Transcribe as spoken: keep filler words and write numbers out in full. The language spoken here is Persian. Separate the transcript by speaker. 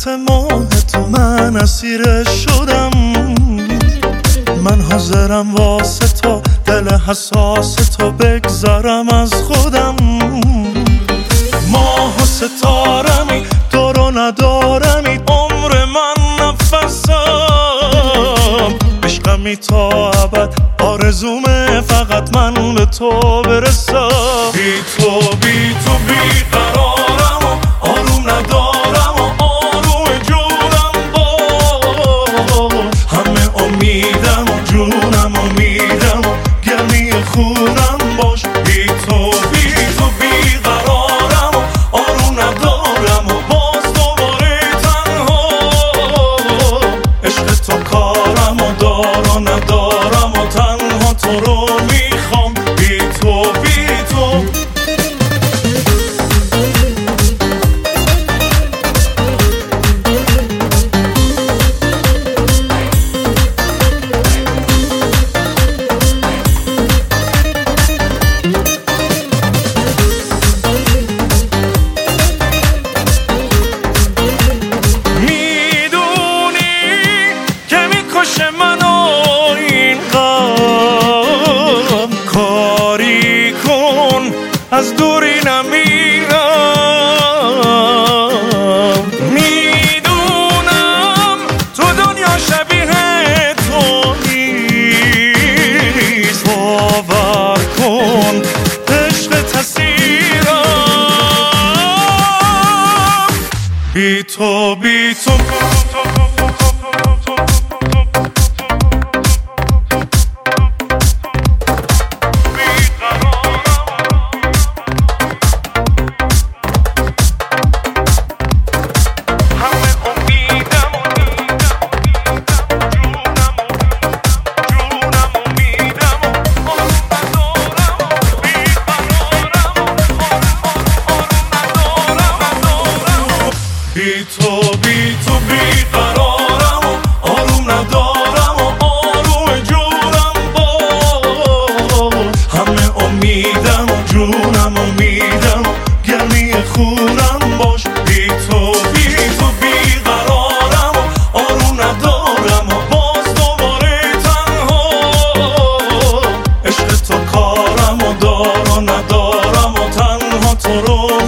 Speaker 1: حسرت ماه تو من اسیرش شدم. من حاضرم واسه تو دل حساس تو بگذارم از خودم. ماه و ستارمی دارو ندارمی، عمر من نفسم. عشقمی تا ابد آرزومه فقط من به تو برسم. بی تو بی تو بی قرارم و آروم ندارم و آروم جونم با همه امیدم و جونم امیدم و گرمی خونم باش. بی تو بی تو بی قرارم و آروم ندارم و باز دوباره تنها. عشق تو کارم و دار و ندارم و تنها تو رو میخوام. بی تو بی تو منو این غم کاری کن از دوری نمیرم. میدونم تو دنیا شبیه تو نیست، باور کن عشق تسیرم. بی تو بی تو بی تو بی تو بی قرارم و آروم ندارم و آروم جونم با همه امیدم و جونم امیدم و گرمی خونم باش. بی تو بی تو بی قرارم و آروم ندارم و باز دوباره تنها. عشق تو کارم و دار و ندارم و تنها تو رو